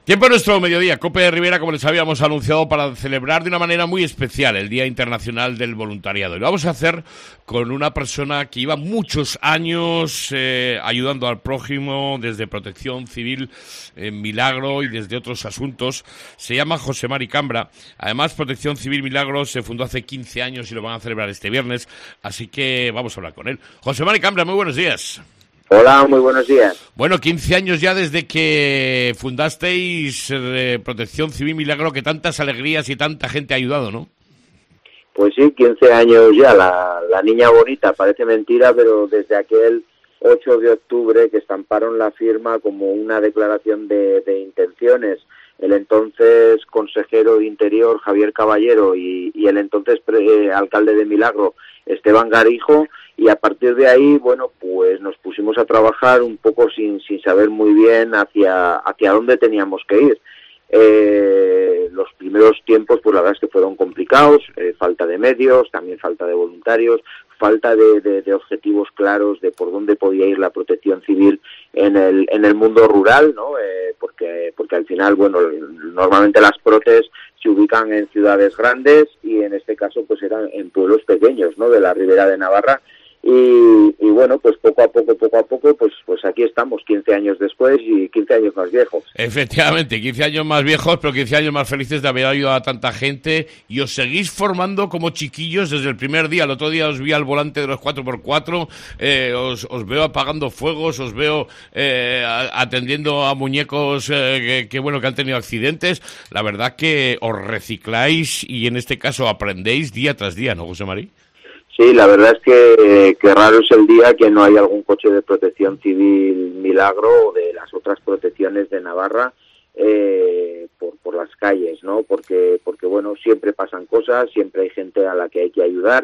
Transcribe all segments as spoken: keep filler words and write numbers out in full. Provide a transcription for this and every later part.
Tiempo en nuestro mediodía, COPE de Rivera, como les habíamos anunciado, para celebrar de una manera muy especial el Día Internacional del Voluntariado. Y lo vamos a hacer con una persona que lleva muchos años eh, ayudando al prójimo desde Protección Civil en Milagro y desde otros asuntos. Se llama José Mari Cambra. Además, Protección Civil Milagro se fundó hace quince años y lo van a celebrar este viernes, así que vamos a hablar con él. José Mari Cambra, muy buenos días. Hola, muy buenos días. Bueno, quince años ya desde que fundasteis eh, Protección Civil Milagro, que tantas alegrías y tanta gente ha ayudado, ¿no? Pues sí, quince años ya, la, la niña bonita, parece mentira, pero desde aquel ocho de octubre que estamparon la firma como una declaración de, de intenciones, el entonces consejero de Interior, Javier Caballero, y, y el entonces pre, eh, alcalde de Milagro, Esteban Garijo, y a partir de ahí, bueno, pues nos pusimos a trabajar un poco sin, sin saber muy bien hacia, hacia dónde teníamos que ir. Eh, los primeros tiempos, pues la verdad es que fueron complicados, eh, falta de medios, también falta de voluntarios, falta de, de, de objetivos claros de por dónde podía ir la protección civil en el, en el mundo rural, ¿no? Eh, porque, porque al final, bueno, normalmente las protes se ubican en ciudades grandes y en este caso pues eran en pueblos pequeños, ¿no? De la Ribera de Navarra. Y, y bueno, pues poco a poco, poco a poco, pues pues aquí estamos, quince años después y quince años más viejos. Efectivamente, quince años más viejos, pero quince años más felices de haber ayudado a tanta gente, y os seguís formando como chiquillos desde el primer día. El otro día os vi al volante de los cuatro por cuatro, eh, os, os veo apagando fuegos, os veo eh, atendiendo a muñecos eh, que, que, bueno, que han tenido accidentes. La verdad que os recicláis y en este caso aprendéis día tras día, ¿no, José Mari? Sí, la verdad es que, que raro es el día que no hay algún coche de Protección Civil Milagro o de las otras protecciones de Navarra eh, por, por las calles, ¿no? Porque, porque, bueno, siempre pasan cosas, siempre hay gente a la que hay que ayudar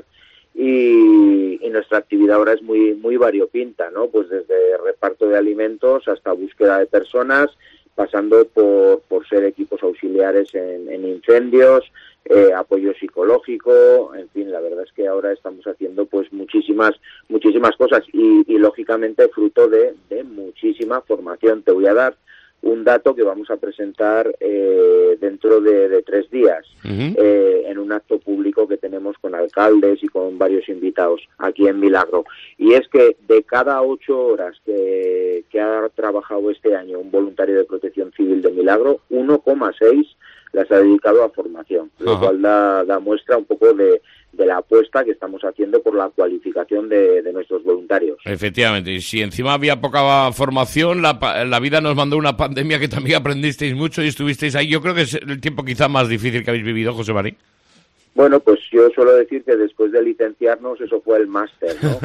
y, y nuestra actividad ahora es muy, muy variopinta, ¿no? Pues desde reparto de alimentos hasta búsqueda de personas, pasando por, por ser equipos auxiliares en, en incendios, eh, apoyo psicológico, en fin, la verdad es que ahora estamos haciendo pues muchísimas muchísimas cosas y, y lógicamente fruto de, de muchísima formación. Te voy a dar un dato que vamos a presentar eh, dentro de, de tres días uh-huh. eh, en un acto público que tenemos con alcaldes y con varios invitados aquí en Milagro, y es que de cada ocho horas que, que ha trabajado este año un voluntario de Protección Civil de Milagro, uno coma seis las ha dedicado a formación, lo uh-huh. cual da, da muestra un poco de, de la apuesta que estamos haciendo por la cualificación de, de nuestros voluntarios. Efectivamente, y si encima había poca formación, la, la vida nos mandó una pandemia que también aprendisteis mucho y estuvisteis ahí. Yo creo que es el tiempo quizá más difícil que habéis vivido, José Mari. Bueno, pues yo suelo decir que después de licenciarnos eso fue el máster, ¿no?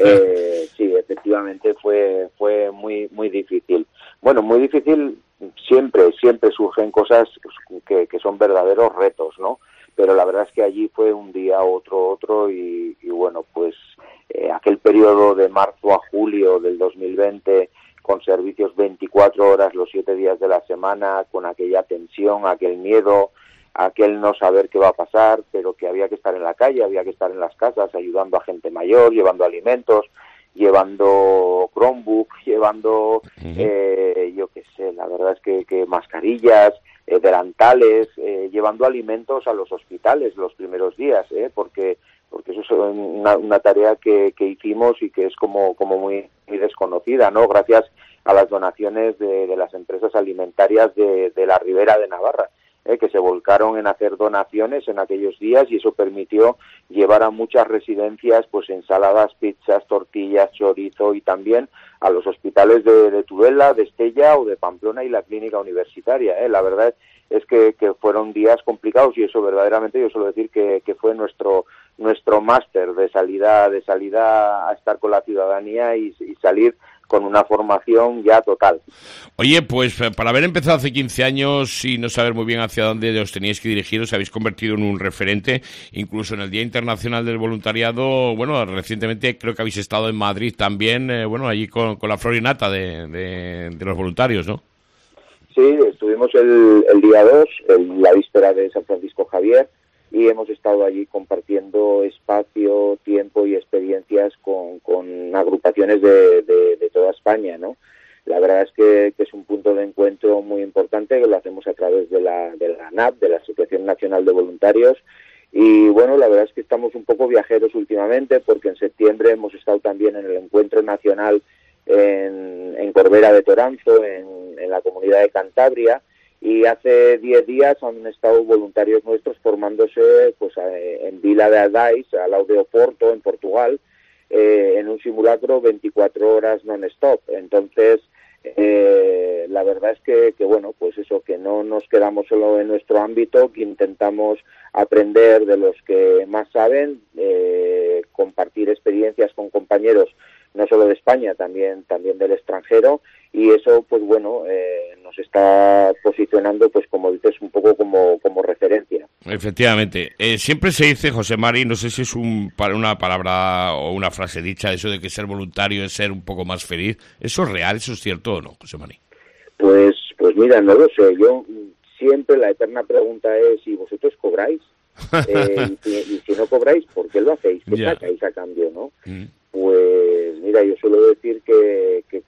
eh, sí, efectivamente fue fue muy muy difícil. Bueno, muy difícil siempre, siempre surgen cosas que, que son verdaderos retos, ¿no? Pero la verdad es que allí fue un día, otro, otro, y, y bueno, pues eh, aquel periodo de marzo a julio del dos mil veinte, con servicios veinticuatro horas los siete días de la semana, con aquella tensión, aquel miedo, aquel no saber qué va a pasar, pero que había que estar en la calle, había que estar en las casas, ayudando a gente mayor, llevando alimentos, llevando Chromebook, llevando, uh-huh. eh, yo qué sé, la verdad es que, que mascarillas, eh, delantales, eh, llevando alimentos a los hospitales los primeros días, eh, porque porque eso es una, una tarea que, que hicimos y que es como como muy, muy desconocida, ¿no? Gracias a las donaciones de, de las empresas alimentarias de, de la Ribera de Navarra, eh, que se volcaron en hacer donaciones en aquellos días, y eso permitió llevar a muchas residencias pues ensaladas, pizzas, tortillas, chorizo, y también a los hospitales de, de Tudela, de Estella o de Pamplona y la clínica universitaria. Eh. La verdad es que, que fueron días complicados, y eso verdaderamente yo suelo decir que, que fue nuestro nuestro máster de salida de salida a estar con la ciudadanía y, y salir con una formación ya total. Oye, pues para haber empezado hace quince años y no saber muy bien hacia dónde os teníais que dirigir, os habéis convertido en un referente, incluso en el Día Internacional del Voluntariado. Bueno, recientemente creo que habéis estado en Madrid también, eh, bueno, allí con, con la flor y nata de, de, de los voluntarios, ¿no? Sí, estuvimos el, el día dos, el, la víspera de San Francisco Javier, y hemos estado allí compartiendo espacio, tiempo y experiencias con, con agrupaciones de, de, de toda España, ¿no? la verdad es que, que es un punto de encuentro muy importante, que lo hacemos a través de la, de la N A V, de la Asociación Nacional de Voluntarios. Y bueno, la verdad es que estamos un poco viajeros últimamente, porque en septiembre hemos estado también en el encuentro nacional en, en Corbera de Toranzo, en, en la comunidad de Cantabria, y hace diez días han estado voluntarios nuestros formándose pues en Vila de Adais, al lado de Oporto, en Portugal, eh, en un simulacro veinticuatro horas non-stop. Entonces, eh, la verdad es que, que, bueno, pues eso, que no nos quedamos solo en nuestro ámbito, que intentamos aprender de los que más saben, eh, compartir experiencias con compañeros no solo de España, también también del extranjero, y eso, pues bueno, eh, nos está posicionando, pues como dices, un poco como, como referencia. Efectivamente. Eh, siempre se dice, José Mari, no sé si es un, una palabra o una frase dicha, eso de que ser voluntario es ser un poco más feliz. ¿Eso es real? ¿Eso es cierto o no, José Mari? Pues, pues mira, no lo sé. Yo siempre la eterna pregunta es, ¿y vosotros cobráis? Eh, y, si, y si no cobráis, ¿por qué lo hacéis? ¿Qué yeah. sacáis a cambio, no? Mm. Pues mira, yo suelo decir que, que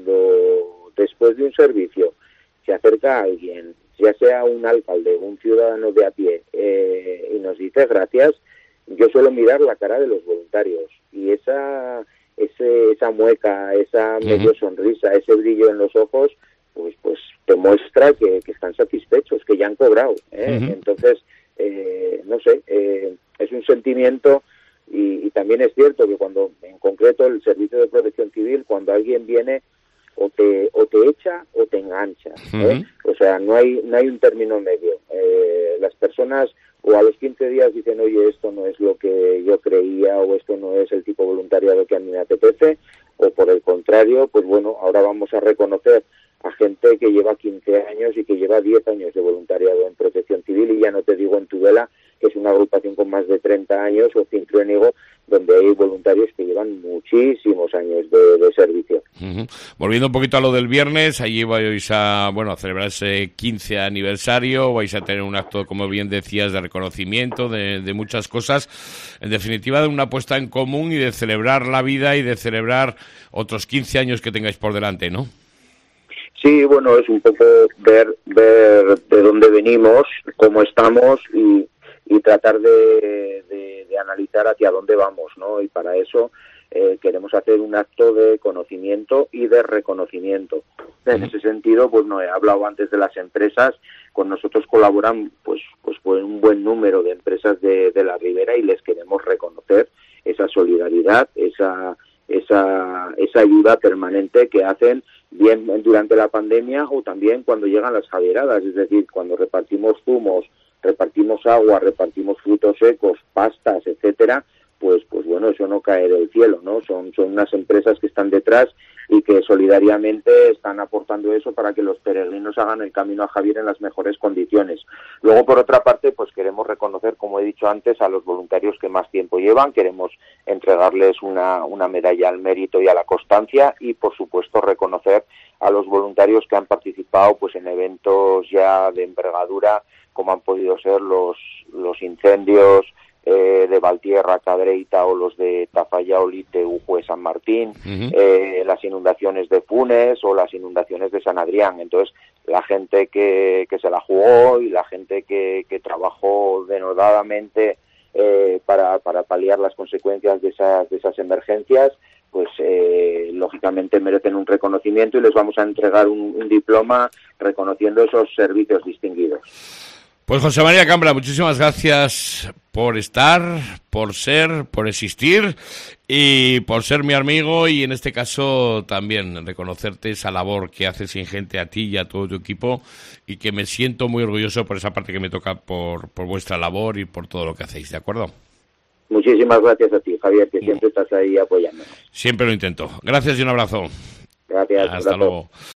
cuando después de un servicio se acerca a alguien, ya sea un alcalde, un ciudadano de a pie, eh, y nos dice gracias, yo suelo mirar la cara de los voluntarios, y esa ese, esa mueca, esa medio sonrisa, ese brillo en los ojos, pues pues te muestra que, que están satisfechos, que ya han cobrado, ¿eh? Uh-huh. Entonces, eh, no sé, eh, es un sentimiento. Y, y también es cierto que cuando, en concreto, el Servicio de Protección Civil, cuando alguien viene, o te o te echa o te engancha, ¿eh? Uh-huh. O sea, no hay no hay un término medio. Eh, las personas o a los quince días dicen, oye, esto no es lo que yo creía, o esto no es el tipo de voluntariado que a mí me apetece, o por el contrario, pues bueno, ahora vamos a reconocer a gente que lleva quince años y que lleva diez años de voluntariado en Protección Civil, y ya no te digo en Tudela, que es una agrupación con más de treinta años, o Cintruénigo, donde hay voluntarios que llevan muchísimos años de, de servicio. Uh-huh. Volviendo un poquito a lo del viernes, allí vais a, bueno, a celebrar ese quince aniversario, vais a tener un acto, como bien decías, de reconocimiento, de, de muchas cosas, en definitiva de una puesta en común y de celebrar la vida y de celebrar otros quince años que tengáis por delante, ¿no? Sí, bueno, es un poco ver, ver de dónde venimos, cómo estamos, y y tratar de, de, de analizar hacia dónde vamos, ¿no? Y para eso eh, queremos hacer un acto de conocimiento y de reconocimiento. En ese sentido, pues no he hablado antes de las empresas. Con nosotros colaboran pues pues, pues un buen número de empresas de, de la Ribera, y les queremos reconocer esa solidaridad, esa esa esa ayuda permanente que hacen, bien durante la pandemia o también cuando llegan las javieradas, es decir, cuando repartimos zumos, repartimos agua, repartimos frutos secos, pastas, etcétera, pues pues bueno, eso no cae del cielo, ¿no? Son son unas empresas que están detrás y que solidariamente están aportando eso para que los peregrinos hagan el camino a Javier en las mejores condiciones. Luego, por otra parte, pues queremos reconocer, como he dicho antes, a los voluntarios que más tiempo llevan, queremos entregarles una, una medalla al mérito y a la constancia, y por supuesto reconocer a los voluntarios que han participado pues en eventos ya de envergadura, como han podido ser los, los incendios eh, de Valtierra, Cadreita, o los de Tafalla, Olite, Ujue, San Martín, uh-huh. eh, las inundaciones de Funes o las inundaciones de San Adrián. Entonces, la gente que, que se la jugó y la gente que, que trabajó denodadamente eh, para, para paliar las consecuencias de esas, de esas emergencias, pues eh, lógicamente merecen un reconocimiento, y les vamos a entregar un, un diploma reconociendo esos servicios distinguidos. Pues José María Cambra, muchísimas gracias por estar, por ser, por existir y por ser mi amigo, y en este caso también reconocerte esa labor que haces ingente a ti y a todo tu equipo, y que me siento muy orgulloso por esa parte que me toca, por, por vuestra labor y por todo lo que hacéis, ¿de acuerdo? Muchísimas gracias a ti, Javier, que siempre estás ahí apoyándonos. Siempre lo intento. Gracias y un abrazo. Gracias. Hasta luego.